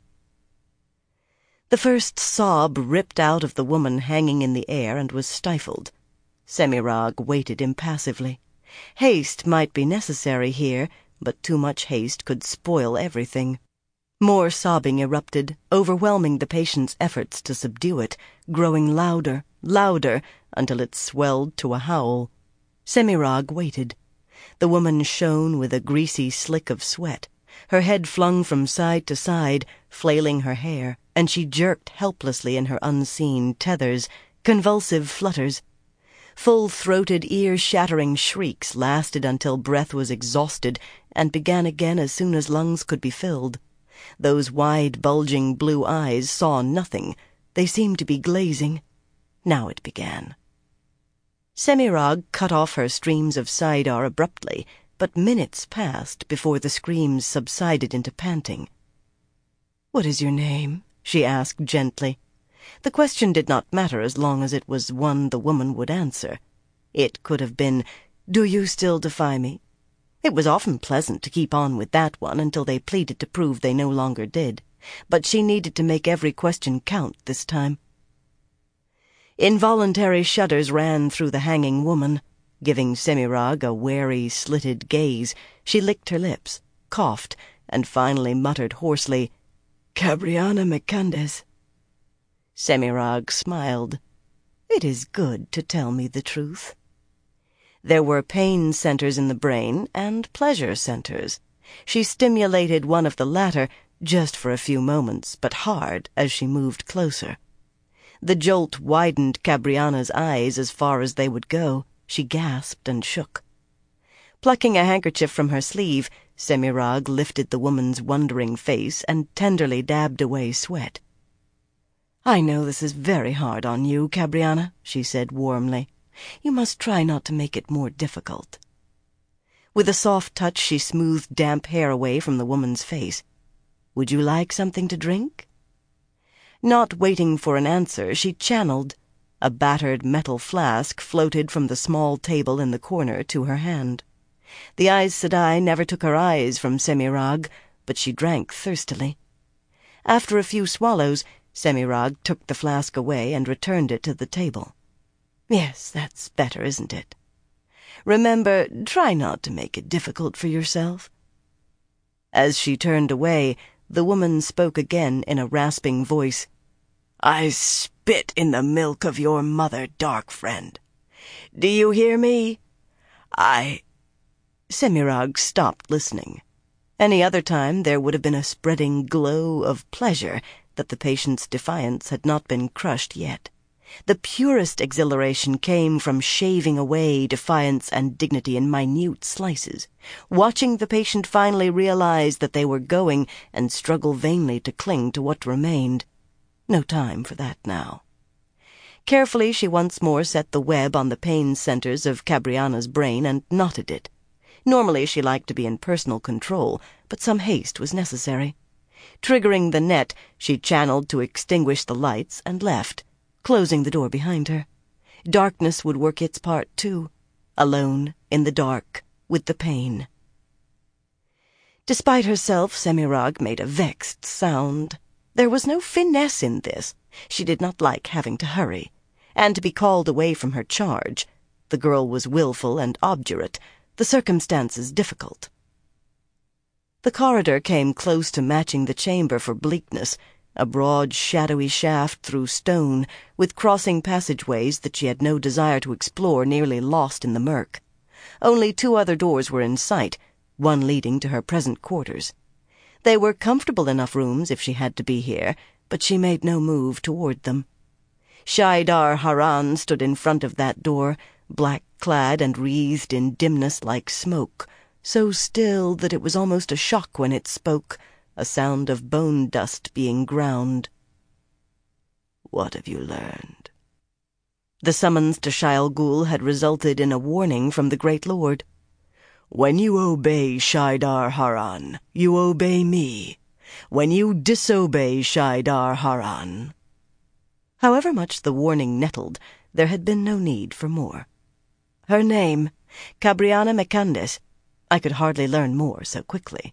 Speaker 3: The first sob ripped out of the woman hanging in the air and was stifled. Semirag waited impassively. Haste might be necessary here, but too much haste could spoil everything. More sobbing erupted, overwhelming the patient's efforts to subdue it, growing louder, louder, until it swelled to a howl. Semirag waited. The woman shone with a greasy slick of sweat, her head flung from side to side, flailing her hair, and she jerked helplessly in her unseen tethers, convulsive flutters. Full-throated, ear-shattering shrieks lasted until breath was exhausted and began again as soon as lungs could be filled. Those wide, bulging blue eyes saw nothing. They seemed to be glazing. Now it began. Semirag cut off her streams of Saidar abruptly, but minutes passed before the screams subsided into panting. "What is your name?" she asked gently. The question did not matter as long as it was one the woman would answer. It could have been, "Do you still defy me?" It was often pleasant to keep on with that one until they pleaded to prove they no longer did, but she needed to make every question count this time. Involuntary shudders ran through the hanging woman. Giving Semirag a wary, slitted gaze, she licked her lips, coughed, and finally muttered hoarsely, "Cabriana Mekandez." Semirag smiled. "It is good to tell me the truth." There were pain centers in the brain and pleasure centers. She stimulated one of the latter just for a few moments, but hard as she moved closer. The jolt widened Cabriana's eyes as far as they would go. She gasped and shook. Plucking a handkerchief from her sleeve, Semirag lifted the woman's wondering face and tenderly dabbed away sweat. "I know this is very hard on you, Cabriana," she said warmly. "You must try not to make it more difficult." With a soft touch, she smoothed damp hair away from the woman's face. "Would you like something to drink?" Not waiting for an answer, she channeled. A battered metal flask floated from the small table in the corner to her hand. The Aes Sedai never took her eyes from Semirag, but she drank thirstily. After a few swallows, Semirag took the flask away and returned it to the table. "Yes, that's better, isn't it? Remember, try not to make it difficult for yourself." As she turned away, the woman spoke again in a rasping voice. "I spit in the milk of your mother, dark friend. Do you hear me? I—" Semirag stopped listening. Any other time there would have been a spreading glow of pleasure that the patient's defiance had not been crushed yet. The purest exhilaration came from shaving away defiance and dignity in minute slices, watching the patient finally realize that they were going and struggle vainly to cling to what remained. No time for that now. Carefully she once more set the web on the pain centers of Cabriana's brain and knotted it. Normally she liked to be in personal control, but some haste was necessary. Triggering the net, she channeled to extinguish the lights and left, closing the door behind her. Darkness would work its part, too, alone in the dark with the pain. Despite herself, Semirag made a vexed sound. There was no finesse in this. She did not like having to hurry, and to be called away from her charge. The girl was willful and obdurate, the circumstances difficult. The corridor came close to matching the chamber for bleakness, a broad, shadowy shaft through stone, with crossing passageways that she had no desire to explore, nearly lost in the murk. Only two other doors were in sight, one leading to her present quarters. They were comfortable enough rooms if she had to be here, but she made no move toward them. Shaidar Haran stood in front of that door, black-clad and wreathed in dimness like smoke, so still that it was almost a shock when it spoke, a sound of bone dust being ground. "What have you learned?" The summons to Shayol Ghul had resulted in a warning from the Great Lord. "When you obey Shaidar Haran, you obey me. when you disobey Shaidar Haran." However much the warning nettled, there had been no need for more. Her name, Cabriana Mekandis. I could hardly learn more so quickly.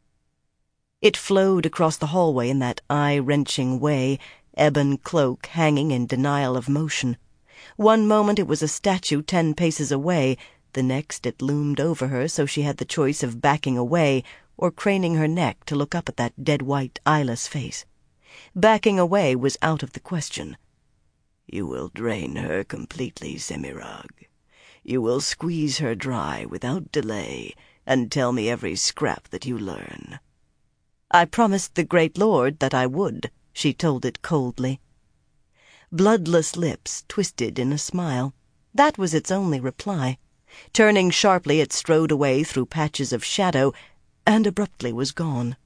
Speaker 3: It flowed across the hallway in that eye-wrenching way, ebon cloak hanging in denial of motion. One moment it was a statue ten paces away, the next it loomed over her so she had the choice of backing away or craning her neck to look up at that dead-white, eyeless face. Backing away was out of the question. "You will drain her completely, Semirag. You will squeeze her dry without delay and tell me every scrap that you learn." "I promised the great lord that I would," she told it coldly. Bloodless lips twisted in a smile. That was its only reply. Turning sharply, it strode away through patches of shadow, and abruptly was gone.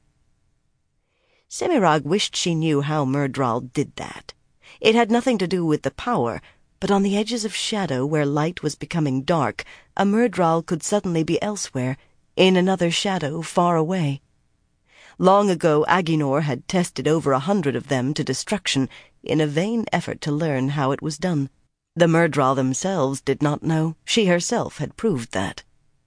Speaker 3: Semirag wished she knew how Myrddraal did that. It had nothing to do with the power, but on the edges of shadow where light was becoming dark, a Myrddraal could suddenly be elsewhere, in another shadow far away. Long ago Aginor had tested over a hundred of them to destruction in a vain effort to learn how it was done. The Myrddraal themselves did not know. She herself had proved that.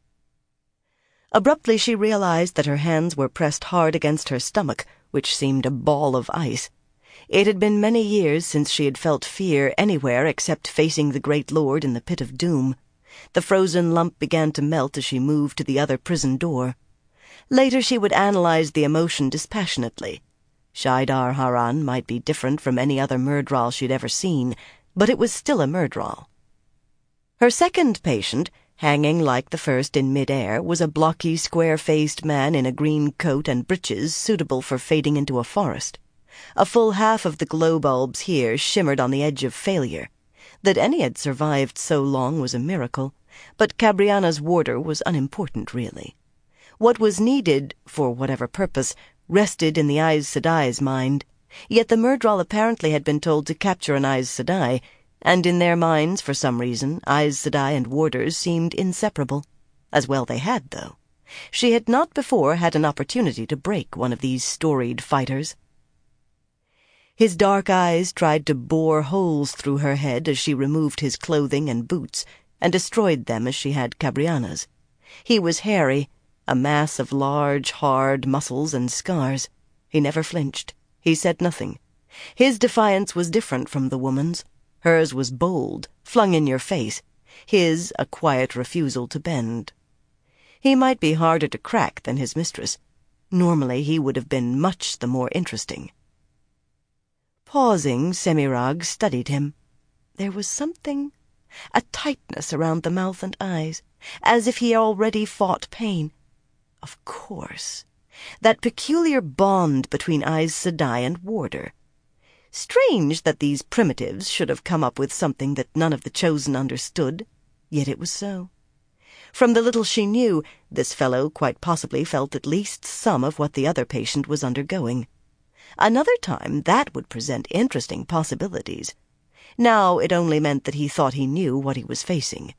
Speaker 3: Abruptly she realized that her hands were pressed hard against her stomach, which seemed a ball of ice. It had been many years since she had felt fear anywhere except facing the great lord in the pit of doom. The frozen lump began to melt as she moved to the other prison door. Later she would analyze the emotion dispassionately. Shaidar Haran might be different from any other Myrddraal she'd ever seen, but it was still a Myrddraal. Her second patient, hanging like the first in mid-air, was a blocky, square-faced man in a green coat and breeches suitable for fading into a forest. A full half of the glow bulbs here shimmered on the edge of failure. That any had survived so long was a miracle, but Cabriana's warder was unimportant, really. What was needed, for whatever purpose, rested in the Aes Sedai's mind. Yet the Myrddraal apparently had been told to capture an Aes Sedai, and in their minds, for some reason, Aes Sedai and warders seemed inseparable. As well they had, though. She had not before had an opportunity to break one of these storied fighters. His dark eyes tried to bore holes through her head as she removed his clothing and boots, and destroyed them as she had Cabriana's. He was hairy, a mass of large, hard muscles and scars. He never flinched. He said nothing. His defiance was different from the woman's. Hers was bold, flung in your face. His, a quiet refusal to bend. He might be harder to crack than his mistress. Normally he would have been much the more interesting. Pausing, Semirag studied him. There was something, a tightness around the mouth and eyes, as if he already fought pain. Of course. That peculiar bond between Aes Sedai and warder. Strange that these primitives should have come up with something that none of the Chosen understood, yet it was so. From the little she knew, this fellow quite possibly felt at least some of what the other patient was undergoing. Another time that would present interesting possibilities. Now it only meant that he thought he knew what he was facing.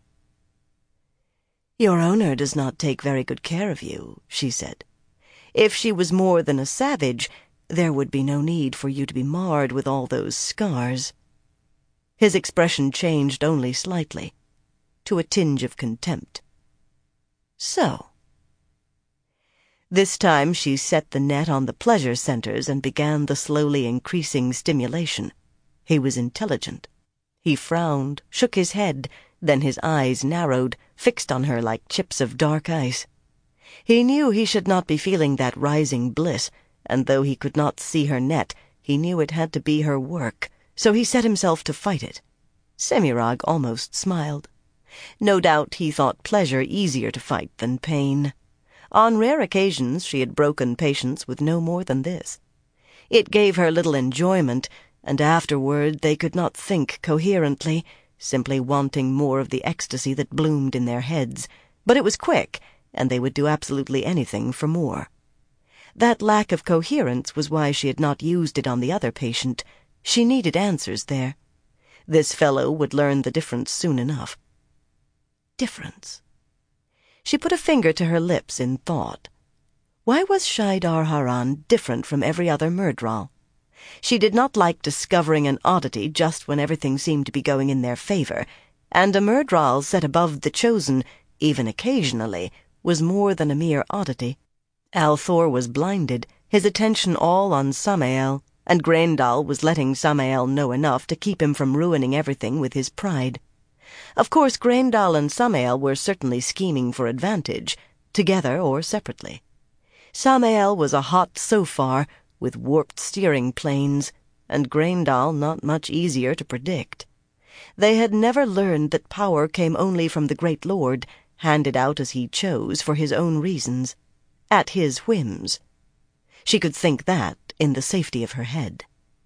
Speaker 3: "Your owner does not take very good care of you," she said. "If she was more than a savage, there would be no need for you to be marred with all those scars." His expression changed only slightly, to a tinge of contempt. "So." This time she set the net on the pleasure centers and began the slowly increasing stimulation. He was intelligent. He frowned, shook his head, then his eyes narrowed, fixed on her like chips of dark ice. He knew he should not be feeling that rising bliss, and though he could not see her net, he knew it had to be her work, so he set himself to fight it. Semirag almost smiled. No doubt he thought pleasure easier to fight than pain. On rare occasions she had broken patience with no more than this. It gave her little enjoyment, and afterward they could not think coherently, simply wanting more of the ecstasy that bloomed in their heads. But it was quick, and they would do absolutely anything for more. That lack of coherence was why she had not used it on the other patient. She needed answers there. This fellow would learn the difference soon enough. Difference. She put a finger to her lips in thought. Why was Shaidar Haran different from every other Myrddraal? She did not like discovering an oddity just when everything seemed to be going in their favor, and a Myrddraal set above the Chosen, even occasionally, was more than a mere oddity. Althor was blinded, his attention all on Samael, and Graendal was letting Samael know enough to keep him from ruining everything with his pride. Of course, Graendal and Samael were certainly scheming for advantage, together or separately. Samael was a hot Sofar with warped steering planes, and Graendal not much easier to predict. They had never learned that power came only from the Great Lord, handed out as he chose for his own reasons, at his whims. She could think that in the safety of her head.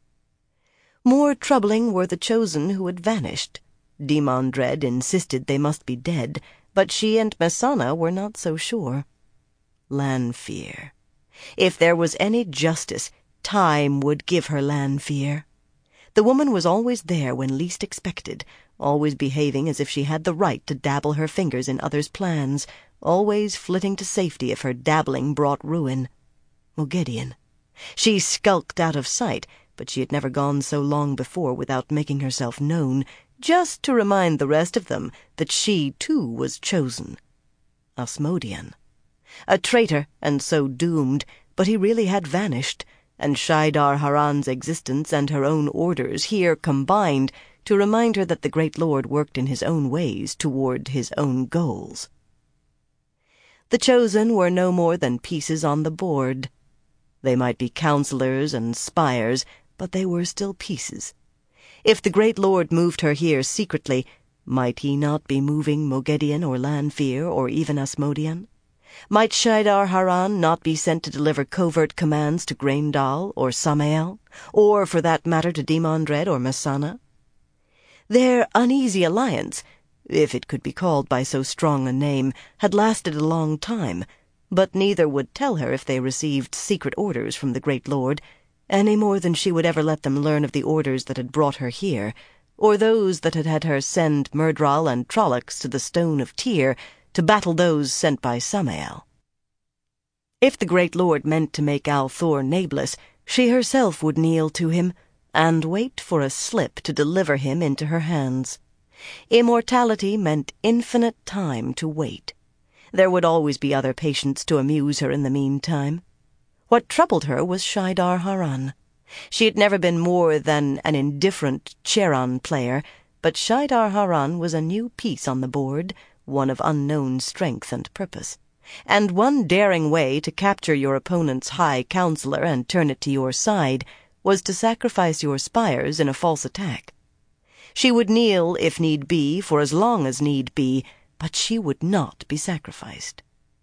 Speaker 3: More troubling were the Chosen who had vanished. Demon Dread insisted they must be dead, but she and Mesaana were not so sure. Lanfear. If there was any justice, time would give her Lanfear. The woman was always there when least expected, always behaving as if she had the right to dabble her fingers in others' plans, always flitting to safety if her dabbling brought ruin. Moghedien. She skulked out of sight, but she had never gone so long before without making herself known, just to remind the rest of them that she, too, was chosen. Asmodean. A traitor, and so doomed, but he really had vanished, and Shaidar Haran's existence and her own orders here combined to remind her that the Great Lord worked in his own ways toward his own goals. The Chosen were no more than pieces on the board. They might be counselors and spires, but they were still pieces. If the Great Lord moved her here secretly, might he not be moving Moghedien or Lanfear or even Asmodean? Might Shaidar Haran not be sent to deliver covert commands to Graendal or Samael, or, for that matter, to Demon Dread or Mesaana? Their uneasy alliance, if it could be called by so strong a name, had lasted a long time, but neither would tell her if they received secret orders from the Great Lord, any more than she would ever let them learn of the orders that had brought her here, or those that had had her send Myrddraal and Trollocs to the Stone of Tyr to battle those sent by Samael. If the Great Lord meant to make Althor nameless, she herself would kneel to him, and wait for a slip to deliver him into her hands. Immortality meant infinite time to wait. There would always be other patients to amuse her in the meantime. What troubled her was Shaidar Haran. She had never been more than an indifferent Charon player, but Shaidar Haran was a new piece on the board, one of unknown strength and purpose, and one daring way to capture your opponent's high counselor and turn it to your side was to sacrifice your spires in a false attack. She would kneel, if need be, for as long as need be, but she would not be sacrificed.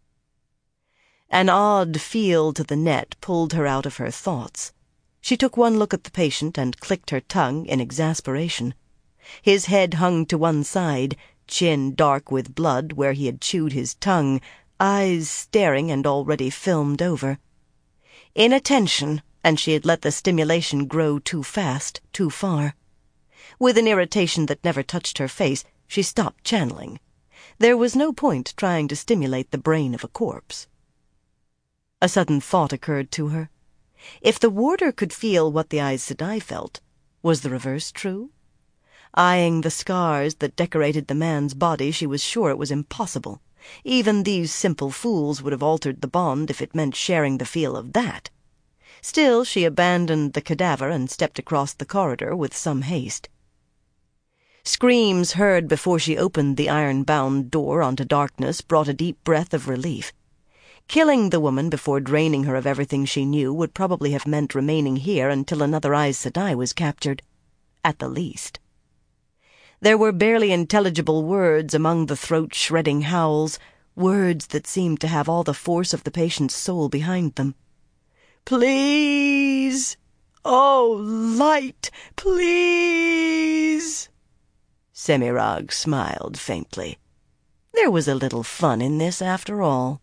Speaker 3: An odd feel to the net pulled her out of her thoughts. She took one look at the patient and clicked her tongue in exasperation. His head hung to one side, chin dark with blood where he had chewed his tongue, eyes staring and already filmed over. Inattention, and she had let the stimulation grow too fast, too far. With an irritation that never touched her face, she stopped channeling. There was no point trying to stimulate the brain of a corpse. A sudden thought occurred to her. If the warder could feel what the Aes Sedai felt, was the reverse true? Eyeing the scars that decorated the man's body, she was sure it was impossible. Even these simple fools would have altered the bond if it meant sharing the feel of that. Still, she abandoned the cadaver and stepped across the corridor with some haste. Screams heard before she opened the iron-bound door onto darkness brought a deep breath of relief. Killing the woman before draining her of everything she knew would probably have meant remaining here until another Aes Sedai was captured, at the least. There were barely intelligible words among the throat-shredding howls, words that seemed to have all the force of the patient's soul behind them. "Please! Oh, light! Please!" Semirhage smiled faintly. There was a little fun in this, after all.